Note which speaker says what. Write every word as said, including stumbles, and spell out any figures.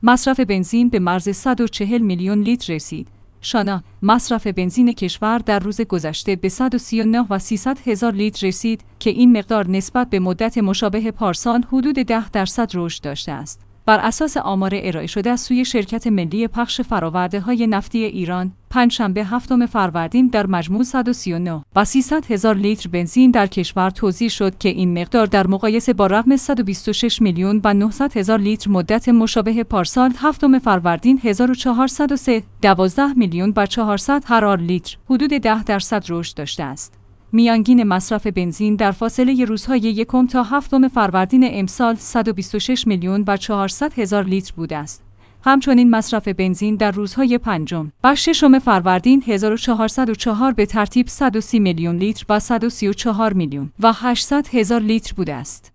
Speaker 1: مصرف بنزین به مرز صد و چهل میلیون لیتر رسید. شانا، مصرف بنزین کشور در روز گذشته به صد و سی و نه و سیصد هزار لیتر رسید که این مقدار نسبت به مدت مشابه پارسال حدود ده درصد رشد داشته است. بر اساس آمار ارائه شده از سوی شرکت ملی پخش فرآورده‌های نفتی ایران، پنجشنبه هفتم فروردین در مجموع صد و سی و نه و سیصد هزار لیتر بنزین در کشور توزیع شد که این مقدار در مقایسه با رقم صد و بیست و شش میلیون و نهصد هزار لیتر مدت مشابه پارسال هفتم فروردین هزار و چهارصد و سه، دوازده میلیون و چهارصد هزار لیتر حدود ده درصد رشد داشته است. میانگین مصرف بنزین در فاصله روزهای یکم تا هفتم فروردین امسال صد و بیست و شش میلیون و چهارصد هزار لیتر بوده است. همچنین مصرف بنزین در روزهای پنجم و ششم فروردین هزار و چهارصد و چهار به ترتیب صد و سی میلیون لیتر و صد و سی و چهار میلیون و هشتصد هزار لیتر بوده است.